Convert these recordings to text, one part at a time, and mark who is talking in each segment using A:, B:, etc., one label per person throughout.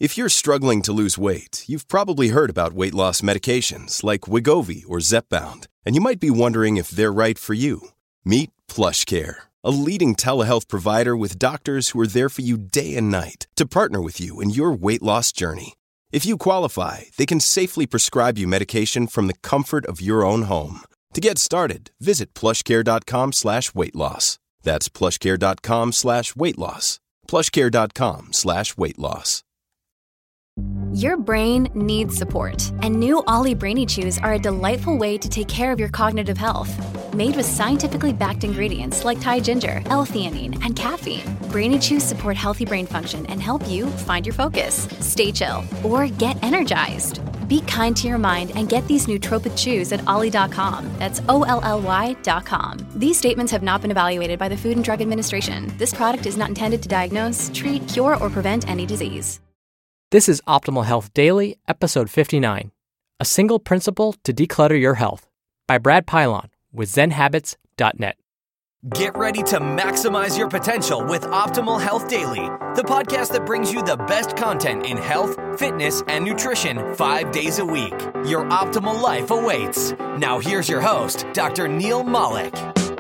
A: If you're struggling to lose weight, you've probably heard about weight loss medications like Wegovy or Zepbound, and you might be wondering if they're right for you. Meet PlushCare, a leading telehealth provider with doctors who are there for you day and night to partner with you in your weight loss journey. If you qualify, they can safely prescribe you medication from the comfort of your own home. To get started, visit plushcare.com/weightloss. That's plushcare.com/weightloss. plushcare.com/weightloss.
B: Your brain needs support, and new Ollie Brainy Chews are a delightful way to take care of your cognitive health. Made with scientifically backed ingredients like Thai ginger, L-theanine, and caffeine, Brainy Chews support healthy brain function and help you find your focus, stay chill, or get energized. Be kind to your mind and get these nootropic chews at ollie.com. That's OLLY.com. These statements have not been evaluated by the Food and Drug Administration. This product is not intended to diagnose, treat, cure, or prevent any disease.
C: This is Optimal Health Daily, episode 59, A Single Principle to Declutter Your Health, by Brad Pilon with ZenHabits.net.
D: Get ready to maximize your potential with Optimal Health Daily, the podcast that brings you the best content in health, fitness, and nutrition 5 days a week. Your optimal life awaits. Now here's your host, Dr. Neil Malik.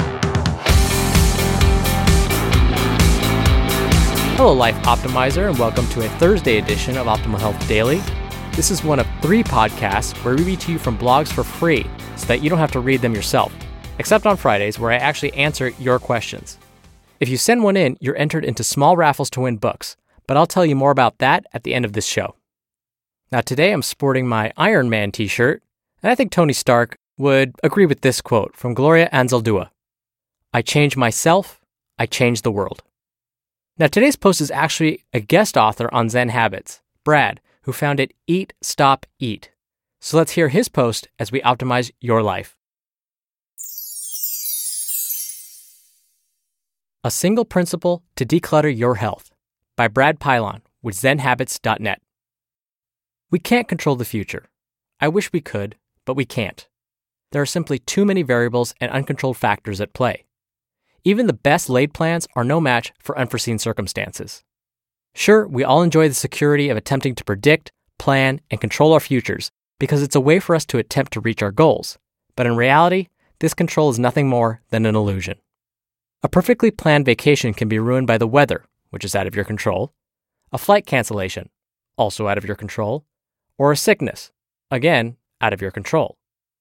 C: Hello, Life Optimizer, and welcome to a Thursday edition of Optimal Health Daily. This is one of 3 podcasts where we read to you from blogs for free so that you don't have to read them yourself, except on Fridays where I actually answer your questions. If you send one in, you're entered into small raffles to win books, but I'll tell you more about that at the end of this show. Now today I'm sporting my Iron Man t-shirt, and I think Tony Stark would agree with this quote from Gloria Anzaldúa. I change myself, I change the world. Now, today's post is actually a guest author on Zen Habits, Brad, who founded Eat, Stop, Eat. So let's hear his post as we optimize your life. A Single Principle to Declutter Your Health, by Brad Pilon with ZenHabits.net. We can't control the future. I wish we could, but we can't. There are simply too many variables and uncontrolled factors at play. Even the best laid plans are no match for unforeseen circumstances. Sure, we all enjoy the security of attempting to predict, plan, and control our futures because it's a way for us to attempt to reach our goals. But in reality, this control is nothing more than an illusion. A perfectly planned vacation can be ruined by the weather, which is out of your control, a flight cancellation, also out of your control, or a sickness, again, out of your control.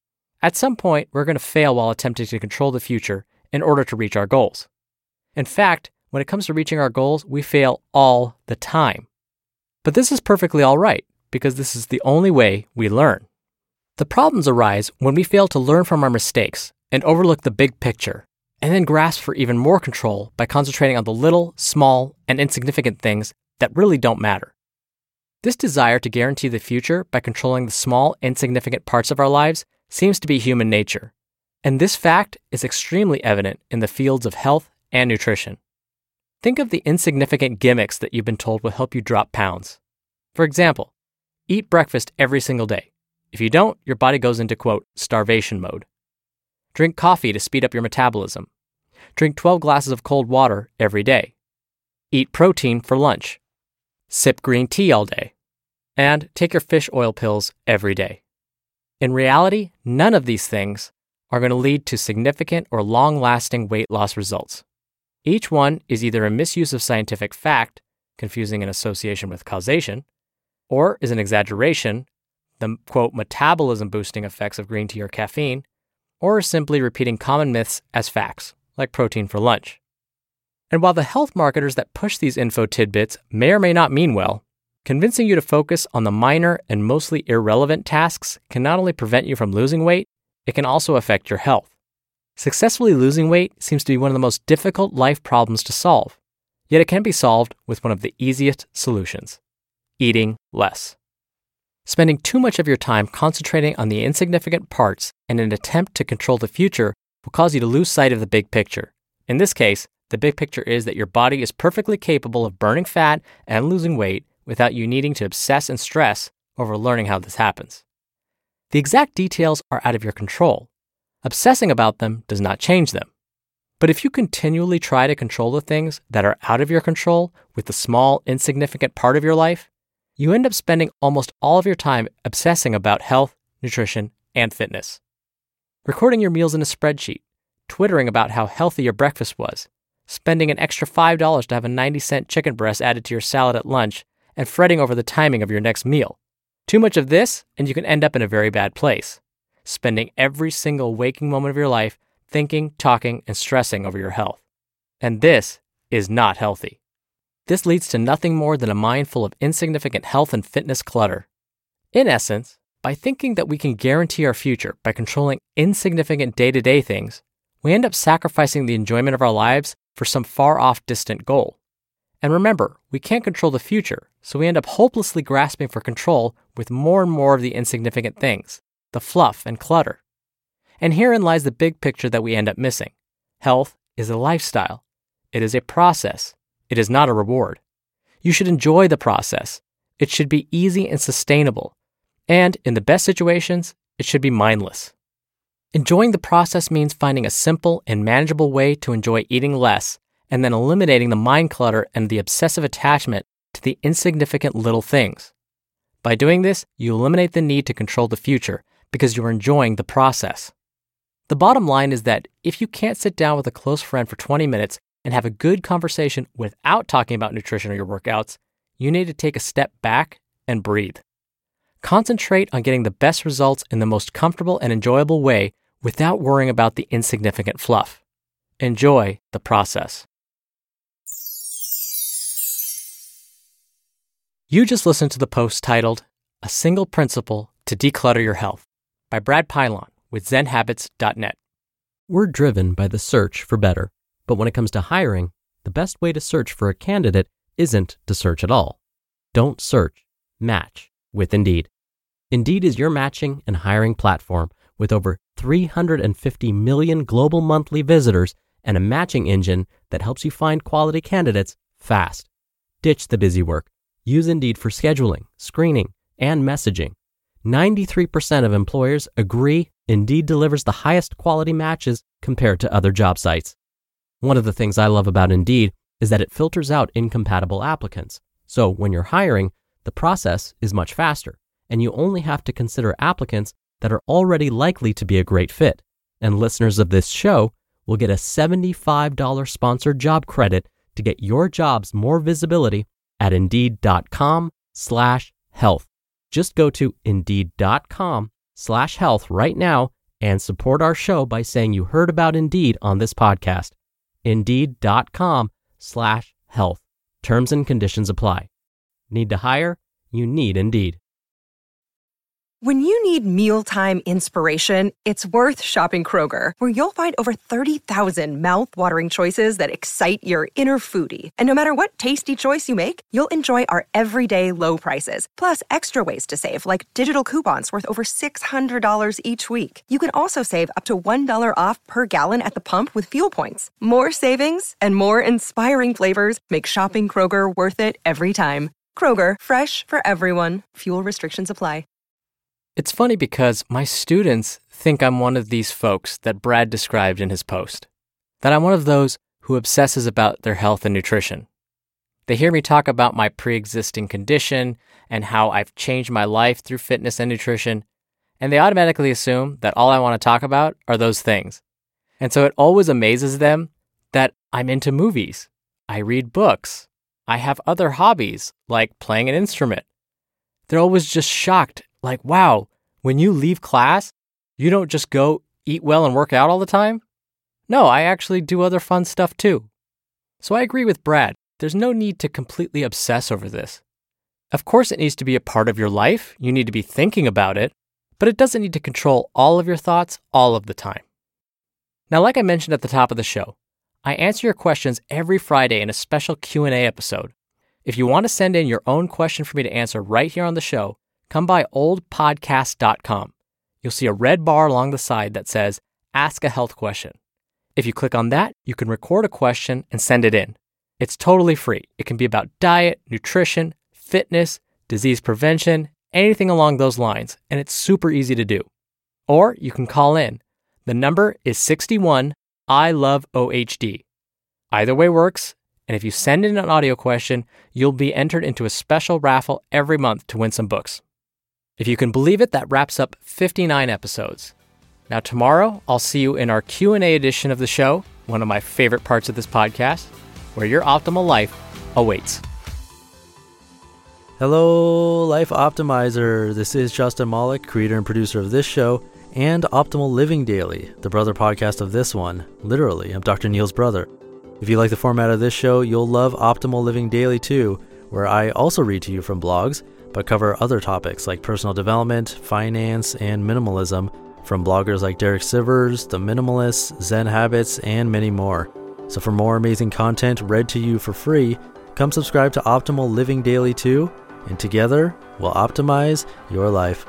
C: At some point, we're going to fail while attempting to control the future in order to reach our goals. In fact, when it comes to reaching our goals, we fail all the time. But this is perfectly all right, because this is the only way we learn. The problems arise when we fail to learn from our mistakes and overlook the big picture, and then grasp for even more control by concentrating on the little, small, and insignificant things that really don't matter. This desire to guarantee the future by controlling the small, insignificant parts of our lives seems to be human nature. And this fact is extremely evident in the fields of health and nutrition. Think of the insignificant gimmicks that you've been told will help you drop pounds. For example, eat breakfast every single day. If you don't, your body goes into, quote, starvation mode. Drink coffee to speed up your metabolism. Drink 12 glasses of cold water every day. Eat protein for lunch. Sip green tea all day. And take your fish oil pills every day. In reality, none of these things are going to lead to significant or long-lasting weight loss results. Each one is either a misuse of scientific fact, confusing an association with causation, or is an exaggeration, the, quote, metabolism-boosting effects of green tea or caffeine, or is simply repeating common myths as facts, like protein for lunch. And while the health marketers that push these info tidbits may or may not mean well, convincing you to focus on the minor and mostly irrelevant tasks can not only prevent you from losing weight, it can also affect your health. Successfully losing weight seems to be one of the most difficult life problems to solve, yet it can be solved with one of the easiest solutions: eating less. Spending too much of your time concentrating on the insignificant parts in an attempt to control the future will cause you to lose sight of the big picture. In this case, the big picture is that your body is perfectly capable of burning fat and losing weight without you needing to obsess and stress over learning how this happens. The exact details are out of your control. Obsessing about them does not change them. But if you continually try to control the things that are out of your control with the small, insignificant part of your life, you end up spending almost all of your time obsessing about health, nutrition, and fitness. Recording your meals in a spreadsheet, twittering about how healthy your breakfast was, spending an extra $5 to have a 90-cent chicken breast added to your salad at lunch, and fretting over the timing of your next meal. Too much of this, and you can end up in a very bad place, spending every single waking moment of your life thinking, talking, and stressing over your health. And this is not healthy. This leads to nothing more than a mind full of insignificant health and fitness clutter. In essence, by thinking that we can guarantee our future by controlling insignificant day-to-day things, we end up sacrificing the enjoyment of our lives for some far-off distant goal. And remember, we can't control the future, so we end up hopelessly grasping for control with more and more of the insignificant things, the fluff and clutter. And herein lies the big picture that we end up missing. Health is a lifestyle. It is a process. It is not a reward. You should enjoy the process. It should be easy and sustainable. And in the best situations, it should be mindless. Enjoying the process means finding a simple and manageable way to enjoy eating less, and then eliminating the mind clutter and the obsessive attachment to the insignificant little things. By doing this, you eliminate the need to control the future because you are enjoying the process. The bottom line is that if you can't sit down with a close friend for 20 minutes and have a good conversation without talking about nutrition or your workouts, you need to take a step back and breathe. Concentrate on getting the best results in the most comfortable and enjoyable way without worrying about the insignificant fluff. Enjoy the process. You just listened to the post titled, A Single Principle to Declutter Your Health by Brad Pilon with ZenHabits.net. We're driven by the search for better, but when it comes to hiring, the best way to search for a candidate isn't to search at all. Don't search, match with Indeed. Indeed is your matching and hiring platform with over 350 million global monthly visitors and a matching engine that helps you find quality candidates fast. Ditch the busy work. Use Indeed for scheduling, screening, and messaging. 93% of employers agree Indeed delivers the highest quality matches compared to other job sites. One of the things I love about Indeed is that it filters out incompatible applicants. So when you're hiring, the process is much faster, and you only have to consider applicants that are already likely to be a great fit. And listeners of this show will get a $75 sponsored job credit to get your jobs more visibility at Indeed.com/health. Just go to Indeed.com/health right now and support our show by saying you heard about Indeed on this podcast. Indeed.com/health. Terms and conditions apply. Need to hire? You need Indeed.
E: When you need mealtime inspiration, it's worth shopping Kroger, where you'll find over 30,000 mouth-watering choices that excite your inner foodie. And no matter what tasty choice you make, you'll enjoy our everyday low prices, plus extra ways to save, like digital coupons worth over $600 each week. You can also save up to $1 off per gallon at the pump with fuel points. More savings and more inspiring flavors make shopping Kroger worth it every time. Kroger, fresh for everyone. Fuel restrictions apply.
C: It's funny because my students think I'm one of these folks that Brad described in his post, that I'm one of those who obsesses about their health and nutrition. They hear me talk about my pre-existing condition and how I've changed my life through fitness and nutrition, and they automatically assume that all I want to talk about are those things. And so it always amazes them that I'm into movies, I read books, I have other hobbies like playing an instrument. They're always just shocked. Like, wow, when you leave class, you don't just go eat well and work out all the time? No, I actually do other fun stuff too. So I agree with Brad. There's no need to completely obsess over this. Of course, it needs to be a part of your life. You need to be thinking about it, but it doesn't need to control all of your thoughts all of the time. Now, like I mentioned at the top of the show, I answer your questions every Friday in a special Q&A episode. If you want to send in your own question for me to answer right here on the show, come by oldpodcast.com. You'll see a red bar along the side that says, Ask a Health Question. If you click on that, you can record a question and send it in. It's totally free. It can be about diet, nutrition, fitness, disease prevention, anything along those lines, and it's super easy to do. Or you can call in. The number is 61 I Love OHD. Either way works, And if you send in an audio question, you'll be entered into a special raffle every month to win some books. If you can believe it, that wraps up 59 episodes. Now tomorrow, I'll see you in our Q&A edition of the show, one of my favorite parts of this podcast, where your optimal life awaits.
F: Hello, Life Optimizer. This is Justin Malik, creator and producer of this show and Optimal Living Daily, the brother podcast of this one. Literally, I'm Dr. Neil's brother. If you like the format of this show, you'll love Optimal Living Daily too, where I also read to you from blogs, but cover other topics like personal development, finance, and minimalism from bloggers like Derek Sivers, The Minimalists, Zen Habits, and many more. So for more amazing content read to you for free, come subscribe to Optimal Living Daily too, and together we'll optimize your life.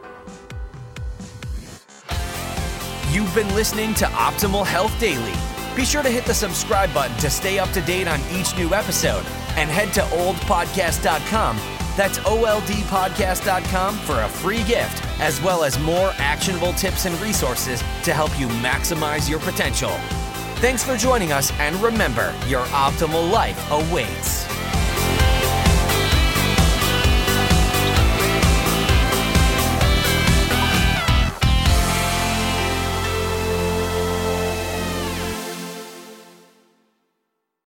D: You've been listening to Optimal Health Daily. Be sure to hit the subscribe button to stay up to date on each new episode, and head to oldpodcast.com. That's oldpodcast.com for a free gift, as well as more actionable tips and resources to help you maximize your potential. Thanks for joining us, and remember, your optimal life awaits.